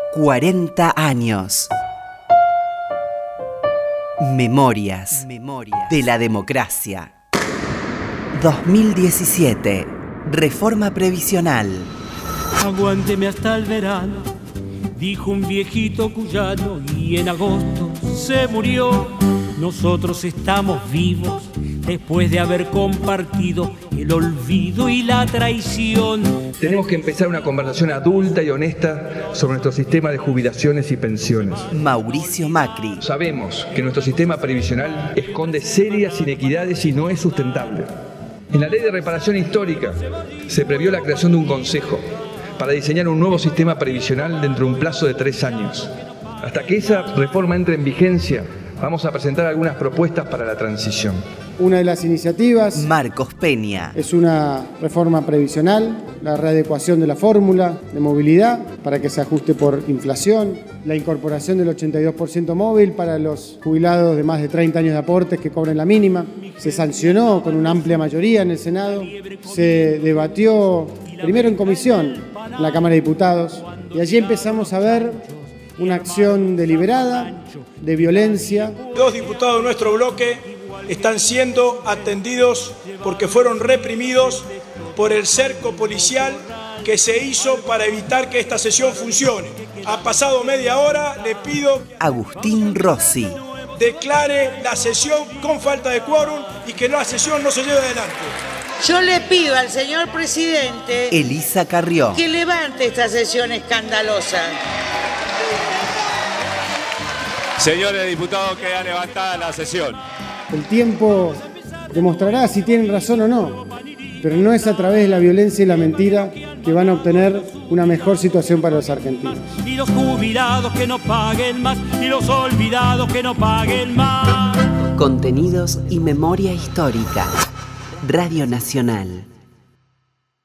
40 años. Memorias de la democracia. 2017. Reforma previsional. Aguánteme hasta el verano, dijo un viejito cuyano, y en agosto se murió. Nosotros estamos vivos después de haber compartido el olvido y la traición. Tenemos que empezar una conversación adulta y honesta sobre nuestro sistema de jubilaciones y pensiones. Mauricio Macri. Sabemos que nuestro sistema previsional esconde serias inequidades y no es sustentable. En la Ley de Reparación Histórica se previó la creación de un consejo para diseñar un nuevo sistema previsional dentro de un plazo de 3 años. Hasta que esa reforma entre en vigencia, vamos a presentar algunas propuestas para la transición. Una de las iniciativas Marcos Peña. es una reforma previsional, la readecuación de la fórmula de movilidad para que se ajuste por inflación, la incorporación del 82% móvil para los jubilados de más de 30 años de aportes que cobren la mínima. Se sancionó con una amplia mayoría en el Senado, se debatió primero en comisión en la Cámara de Diputados y allí empezamos a ver una acción deliberada de violencia. 2 diputados de nuestro bloque están siendo atendidos porque fueron reprimidos por el cerco policial que se hizo para evitar que esta sesión funcione. Ha pasado media hora, le pido Agustín Rossi. declare la sesión con falta de quórum y que la sesión no se lleve adelante. Yo le pido al señor presidente Elisa Carrió. que levante esta sesión escandalosa. Señores diputados, queda levantada la sesión. El tiempo demostrará si tienen razón o no, pero no es a través de la violencia y la mentira que van a obtener una mejor situación para los argentinos. Y los jubilados que no paguen más, y los olvidados que no paguen más. Contenidos y memoria histórica. Radio Nacional.